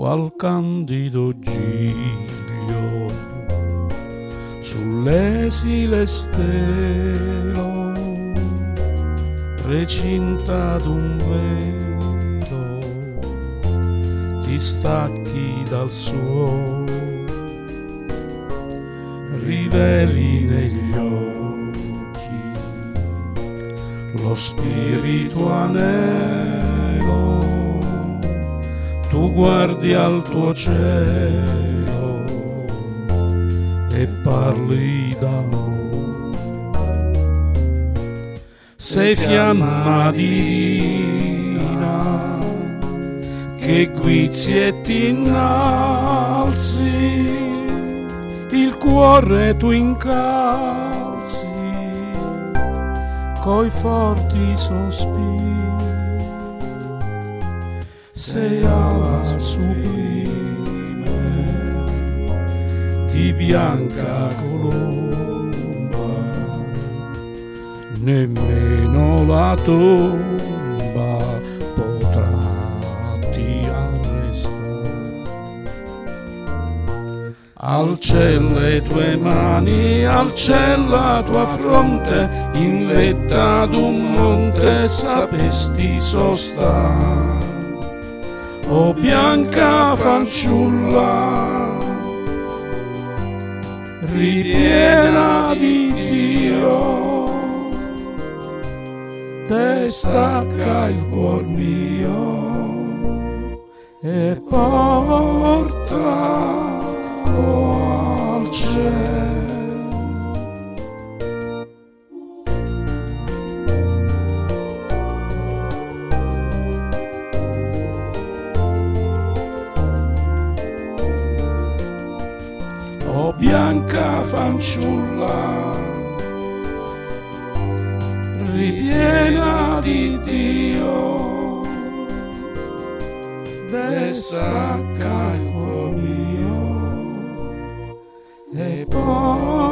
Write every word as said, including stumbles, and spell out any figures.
al candido giglio sull'esile stelo recintato un velo, ti stacchi dal suo, riveli negli occhi lo spirito anelo, tu guardi al tuo cielo e parli d'amore. Sei fiamma divina che guizzi e ti innalzi, il cuore tu incalzi coi forti sospiri. Sei ala sublime di bianca colomba, nemmeno la tomba potrà ti arrestare. Al cielo le tue mani, al cielo la tua fronte, in vetta d'un monte sapesti sostare. O bianca fanciulla, ripiena di Dio, te stacca il cuor mio e portalo al cielo. O bianca fanciulla, ripiena di Dio, destacca il cuore mio e poi